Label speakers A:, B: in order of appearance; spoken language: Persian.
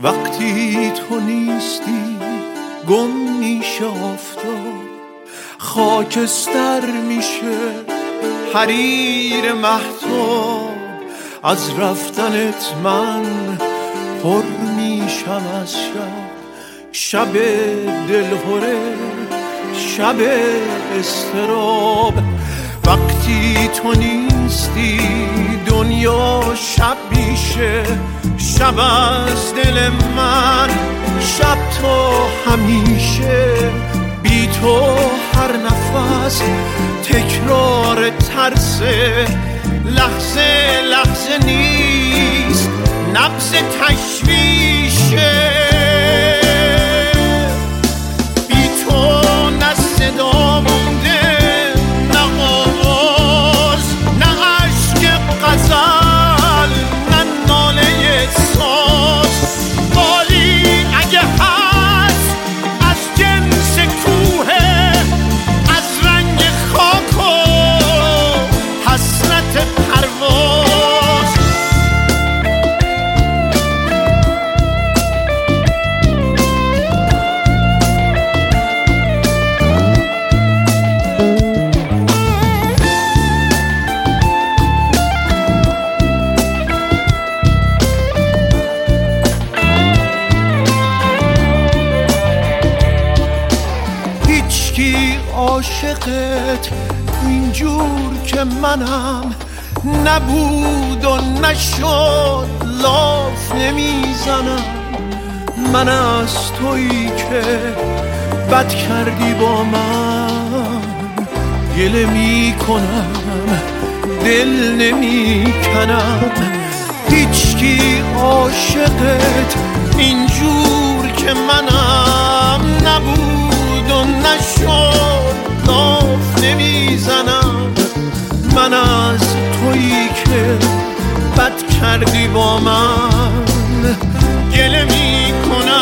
A: وقتی تو نیستی گم میشه آفتاب، خاکستر میشه حریر مهتاب. از رفتنت من پر میشم از شب دلهوره، شب استراب. وقتی تو نیستی دنیا شب میشه، شب از دل من، شب تو همیشه. بی تو هر نفس تکرار ترسه، لحظه لحظه نیست نبض تشویشه. بی تو نه صدا مونده، نه آواز، نه عشق غزل، نه ناله ساز. بالی اگه هست از جنس کوه، از رنگ خاک و حسرت پرواز. هیچکی عاشقت اینجور که منم نبود و نشد، لاف نمیزنم. من از تویی که بد کردی با من گله میکنم، دل نمیکنم. هیچکی عاشقت اینجور که منم نبود و نشد، لاف نمیزنم. من از تویی که بد کردی با من گله میکنم.